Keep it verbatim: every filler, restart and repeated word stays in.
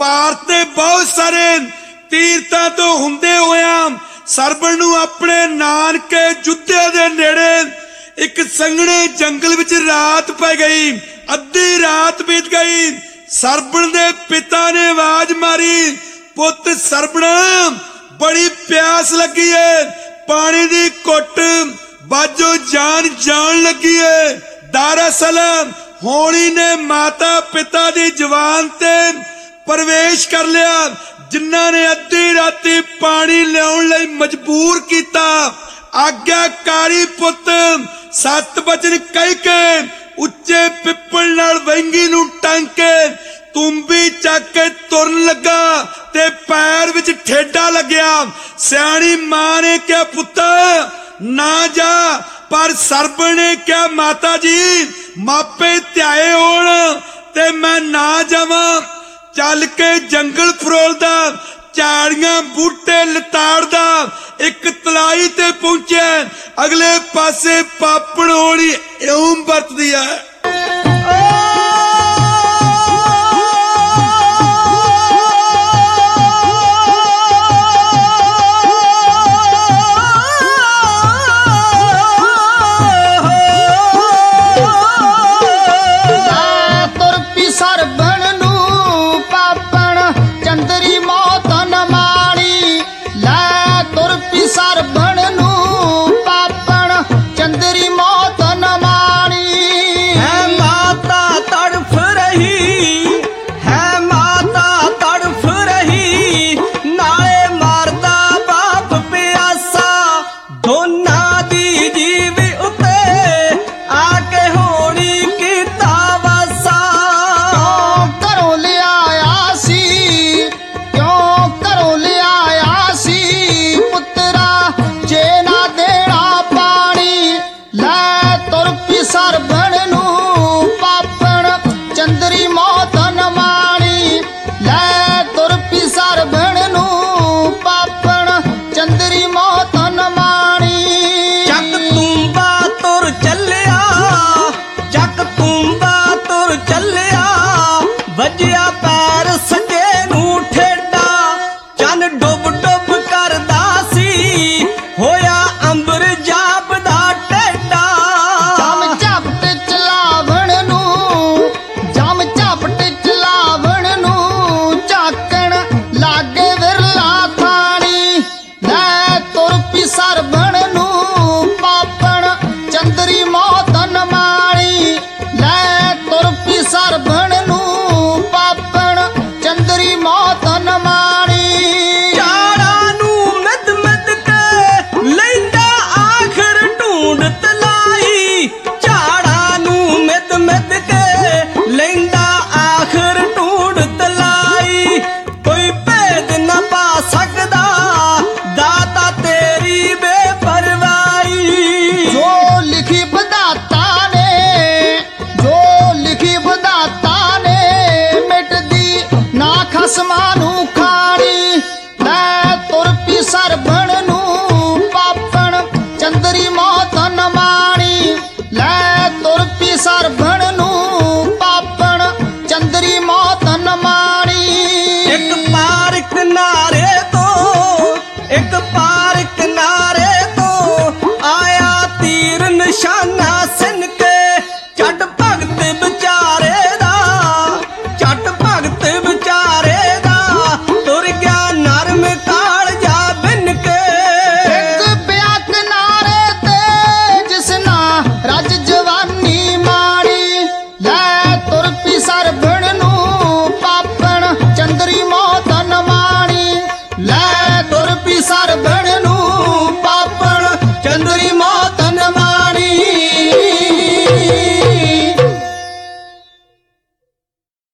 ਭਾਰਤ ਦੇ ਬਹੁਤ ਸਾਰੇ ਤੀਰਥਾਂ ਤੋਂ ਹੁੰਦੇ ਹੋਇਆ ਸਰਵਣ ਨੂੰ ਆਪਣੇ ਨਾਨਕੇ ਜੁੱਧੇ ਦੇ ਨੇੜੇ ਇੱਕ ਸੰਘਣੇ ਜੰਗਲ ਵਿੱਚ ਰਾਤ ਪੈ ਗਈ। ਅੱਧੀ ਰਾਤ ਬੀਤ ਗਈ। ਸਰਵਣ ਦੇ ਪਿਤਾ ਨੇ ਆਵਾਜ਼ ਮਾਰੀ, ਪੁੱਤ ਸਰਵਣ, ਬੜੀ ਪਿਆਸ ਲੱਗੀ ਹੈ, ਪਾਣੀ ਦੀ ਘੁੱਟ ਬਾਜੋ ਜਾਨ ਜਾਣ ਲੱਗੀ ਹੈ। ਦਰਅਸਲ ਹੋਣੀ ਨੇ ਮਾਤਾ ਪਿਤਾ ਦੀ ਜ਼ੁਬਾਨ ਤੇ ਪ੍ਰਵੇਸ਼ ਕਰ ਲਿਆ, ਜਿਨ੍ਹਾਂ ਨੇ ਅੱਧੀ ਰਾਤੀ ਪਾਣੀ ਲਿਆਉਣ ਲਈ ਮਜਬੂਰ ਕੀਤਾ। ਆਗਿਆਕਾਰੀ ਪੁੱਤ ਸੱਤ ਬਚਨ ਕਹਿ ਕੇ ਉੱਚੇ ਪਿੱਪਲ ਨਾਲ ਵਹਿੰਗੀ ਨੂੰ ਟੰਗ ਕੇ ਤੁੰਬੀ ਚੱਕ ਕੇ ਤੁਰਨ ਲੱਗਾ ਤੇ ਪੈਰ ਵਿੱਚ ਠੇਡਾ ਲੱਗਿਆ। ਸਿਆਣੀ ਮਾਂ ਨੇ ਕਿਹਾ, ਪੁੱਤ ਨਾ ਜਾ, ਪਰ ਸਰਵਣ ਨੇ ਕਿਹਾ, ਮਾਤਾ ਜੀ ਮਾਪੇ ਧਿਆਏ ਹੋਣ ਤੇ ਮੈਂ ਨਾ ਜਾਵਾਂ। ਚੱਲ ਕੇ ਜੰਗਲ ਫਰੋਲਦਾ, ਝਾੜੀਆਂ ਬੂਟੇ ਲਤਾੜਦਾ ਇੱਕ ਤਲਾਈ ਤੇ ਪਹੁੰਚਿਆ। ਅਗਲੇ ਪਾਸੇ ਪਾਪੜ ਹੋਣੀ ਇਉਂ ਵਰਤਦੀ ਹੈ। ਇੱਕ ਪਾਰ ਕਿਨਾਰੇ ਤੋਂ ਇੱਕ ਪਾਰ